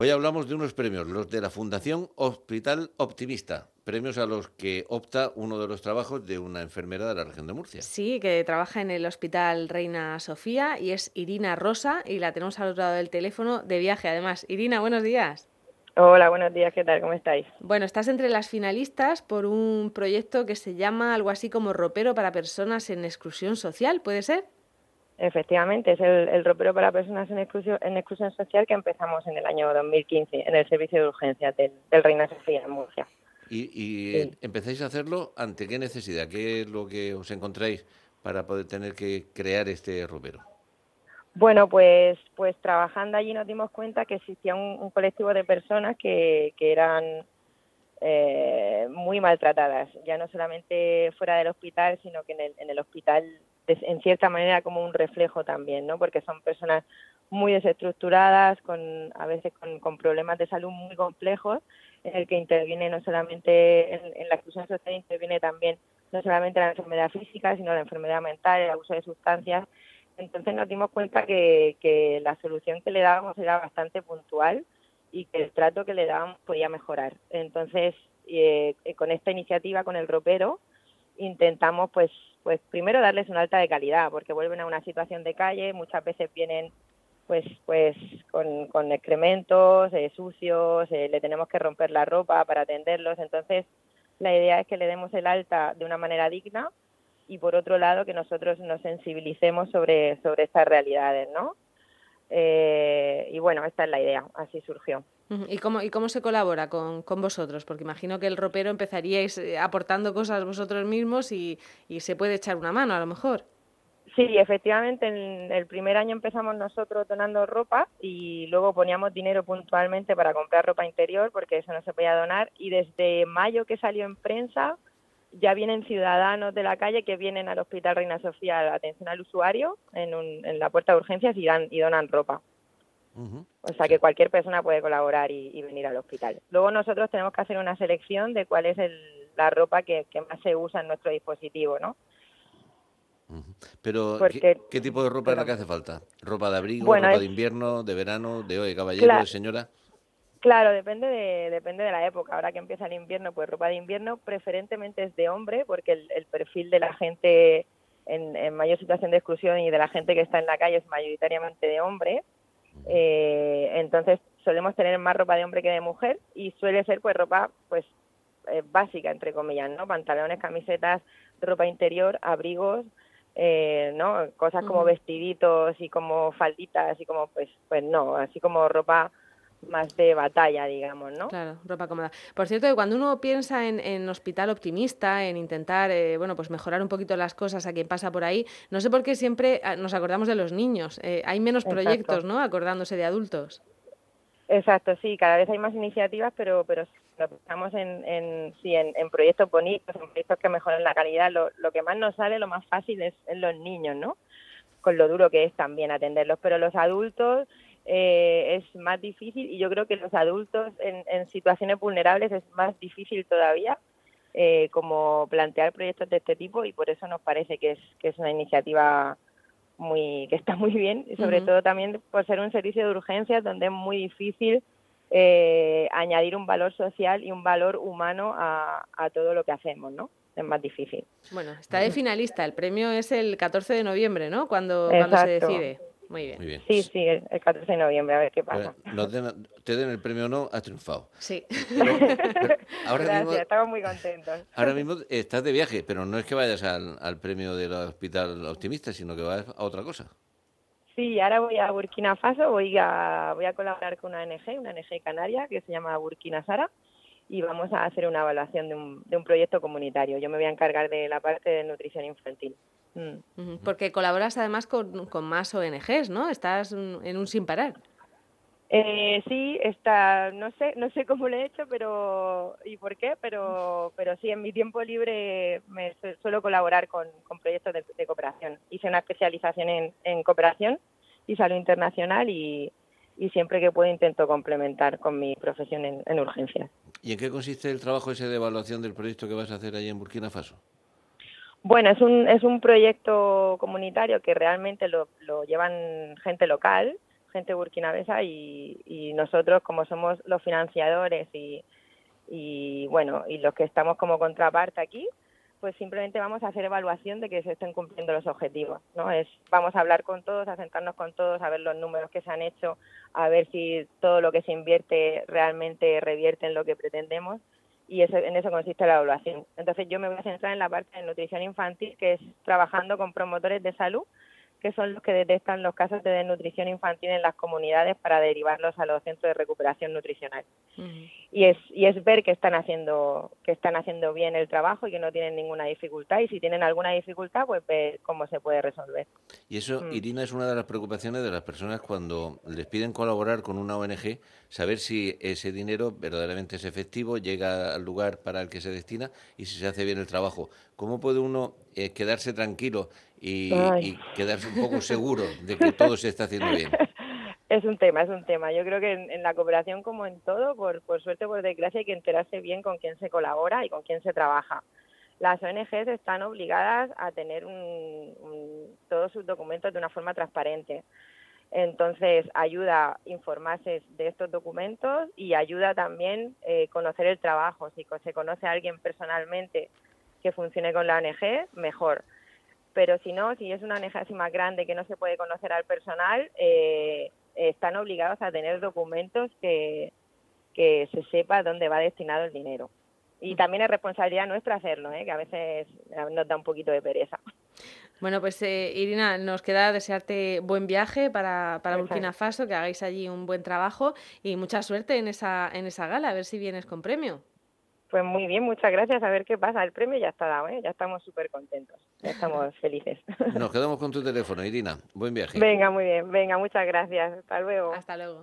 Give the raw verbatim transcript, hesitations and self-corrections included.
Hoy hablamos de unos premios, los de la Fundación Hospital Optimista, premios a los que opta uno de los trabajos de una enfermera de la región de Murcia. Sí, que trabaja en el Hospital Reina Sofía y es Irina Rosa y la tenemos al otro lado del teléfono de viaje además. Irina, buenos días. Hola, buenos días, ¿qué tal? ¿Cómo estáis? Bueno, estás entre las finalistas por un proyecto que se llama algo así como Ropero para Personas en Exclusión Social, ¿puede ser? Efectivamente, es el, el ropero para personas en exclusión, en exclusión social que empezamos en el año dos mil quince en el servicio de urgencias del, del Reina Sofía en Murcia. Y, y Sí. eh, empezáis a hacerlo ante qué necesidad, qué es lo que os encontráis para poder tener que crear este ropero. Bueno, pues, pues trabajando allí nos dimos cuenta que existía un, un colectivo de personas que, que eran eh, muy maltratadas, ya no solamente fuera del hospital, sino que en el, en el hospital en cierta manera como un reflejo también, ¿no? Porque son personas muy desestructuradas, con a veces con, con problemas de salud muy complejos, en el que interviene no solamente en, en la exclusión social, interviene también no solamente la enfermedad física, sino la enfermedad mental, el abuso de sustancias. Entonces nos dimos cuenta que, que la solución que le dábamos era bastante puntual y que el trato que le dábamos podía mejorar. Entonces, eh, con esta iniciativa, con el ropero, intentamos pues pues primero darles una alta de calidad, porque vuelven a una situación de calle, muchas veces vienen pues pues con, con excrementos eh, sucios, eh, le tenemos que romper la ropa para atenderlos. Entonces la idea es que le demos el alta de una manera digna y por otro lado que nosotros nos sensibilicemos sobre, sobre estas realidades, ¿no? Eh, y bueno, esta es la idea, así surgió. ¿Y cómo, y cómo se colabora con, con vosotros? Porque imagino que el ropero empezaríais aportando cosas vosotros mismos y, y se puede echar una mano a lo mejor. Sí, efectivamente, en el primer año empezamos nosotros donando ropa y luego poníamos dinero puntualmente para comprar ropa interior porque eso no se podía donar, y desde mayo que salió en prensa ya vienen ciudadanos de la calle que vienen al Hospital Reina Sofía a la atención al usuario en, un, en la puerta de urgencias y, dan, y donan ropa. Uh-huh. O sea que cualquier persona puede colaborar y, y venir al hospital. Luego nosotros tenemos que hacer una selección de cuál es el, la ropa que, que más se usa en nuestro dispositivo, ¿no? Uh-huh. Pero, Porque, ¿qué, ¿qué tipo de ropa pero, es la que hace falta? ¿Ropa de abrigo, bueno, ropa es, de invierno, de verano, de hoy, caballero, cla- de señora? Claro, depende de, depende de la época. Ahora que empieza el invierno, pues ropa de invierno preferentemente es de hombre, porque el, el perfil de la gente en, en mayor situación de exclusión y de la gente que está en la calle es mayoritariamente de hombre. Eh, entonces solemos tener más ropa de hombre que de mujer y suele ser pues ropa pues eh, básica, entre comillas, ¿no? Pantalones, camisetas, ropa interior, abrigos, eh, ¿no? Cosas como Uh-huh. vestiditos y como falditas y como pues pues no, así como ropa más de batalla, digamos, ¿no? Claro, ropa cómoda. Por cierto, que cuando uno piensa en, en Hospital Optimista, en intentar, eh, bueno, pues mejorar un poquito las cosas a quien pasa por ahí, no sé por qué siempre nos acordamos de los niños. Eh, hay menos Exacto. proyectos, ¿no? Acordándose de adultos. Exacto, sí, cada vez hay más iniciativas, pero pero si lo pensamos en, en, sí, en, en proyectos bonitos, en proyectos que mejoran la calidad, lo, lo que más nos sale, lo más fácil es en los niños, ¿no? Con lo duro que es también atenderlos, pero los adultos eh, es más difícil, y yo creo que los adultos en, en situaciones vulnerables es más difícil todavía eh, como plantear proyectos de este tipo, y por eso nos parece que es que es una iniciativa muy que está muy bien, y sobre Uh-huh. todo también por ser un servicio de urgencias donde es muy difícil eh, añadir un valor social y un valor humano a, a todo lo que hacemos, ¿no? Es más difícil. Bueno, está de finalista. El premio es el catorce de noviembre, ¿no? Cuando, cuando se Exacto. decide. Muy bien. Muy bien. Sí, sí, el, el catorce de noviembre, a ver qué Pues pasa. nos den- te den el premio o no, has triunfado. Sí. Pero, pero ahora mismo, Gracias, estamos muy contentos. ahora mismo estás de viaje, pero no es que vayas al, al premio del Hospital Optimista, sino que vas a otra cosa. Sí, ahora voy a Burkina Faso, voy a voy a colaborar con una O N G, una O N G canaria que se llama Burkina Sara, y vamos a hacer una evaluación de un, de un proyecto comunitario. Yo me voy a encargar de la parte de nutrición infantil. Mm. Uh-huh. Porque colaboras además con, con más O N Ges, ¿no? Estás en un sin parar. Eh, sí, está, no sé, no sé cómo lo he hecho, pero y por qué, pero, pero sí, en mi tiempo libre me su- suelo colaborar con, con proyectos de, de cooperación. Hice una especialización en, en cooperación y salud internacional, y, y siempre que puedo intento complementar con mi profesión en, en urgencias. ¿Y en qué consiste el trabajo ese de evaluación del proyecto que vas a hacer allí en Burkina Faso? Bueno, es un, es un proyecto comunitario que realmente lo, lo llevan gente local, gente burkinabesa y, y nosotros, como somos los financiadores y, y bueno, y los que estamos como contraparte aquí, pues simplemente vamos a hacer evaluación de que se estén cumpliendo los objetivos, ¿no? Es, vamos a hablar con todos, a sentarnos con todos, a ver los números que se han hecho, a ver si todo lo que se invierte realmente revierte en lo que pretendemos, y eso, en eso consiste la evaluación. Entonces yo me voy a centrar en la parte de nutrición infantil, que es trabajando con promotores de salud, que son los que detectan los casos de desnutrición infantil en las comunidades para derivarlos a los centros de recuperación nutricional. Uh-huh. Y es y es ver que están haciendo que están haciendo bien el trabajo y que no tienen ninguna dificultad, y si tienen alguna dificultad, pues ver cómo se puede resolver. Y eso, mm. Irina, es una de las preocupaciones de las personas cuando les piden colaborar con una O N G, saber si ese dinero verdaderamente es efectivo, llega al lugar para el que se destina y si se hace bien el trabajo. ¿Cómo puede uno eh, quedarse tranquilo y, y quedarse un poco seguro de que todo se está haciendo bien? Es un tema, es un tema. Yo creo que en, en la cooperación, como en todo, por, por suerte, por desgracia, hay que enterarse bien con quién se colabora y con quién se trabaja. Las O N Ges están obligadas a tener un, un, todos sus documentos de una forma transparente. Entonces, ayuda a informarse de estos documentos y ayuda también eh, conocer el trabajo. Si se conoce a alguien personalmente que funcione con la O N G, mejor. Pero si no, si es una O N G así más grande que no se puede conocer al personal, eh, están obligados a tener documentos que, que se sepa dónde va destinado el dinero. Y también es responsabilidad nuestra hacerlo, ¿eh? Que a veces nos da un poquito de pereza. Bueno, pues eh, Irina, nos queda desearte buen viaje para, para Burkina Faso, que hagáis allí un buen trabajo y mucha suerte en esa, en esa gala, a ver si vienes con premio. Pues muy bien, muchas gracias, a ver qué pasa. El premio ya está dado, ¿eh? Ya estamos súper contentos, ya estamos felices. Nos quedamos con tu teléfono, Irina. Buen viaje. Venga, muy bien, venga, muchas gracias. Hasta luego. Hasta luego.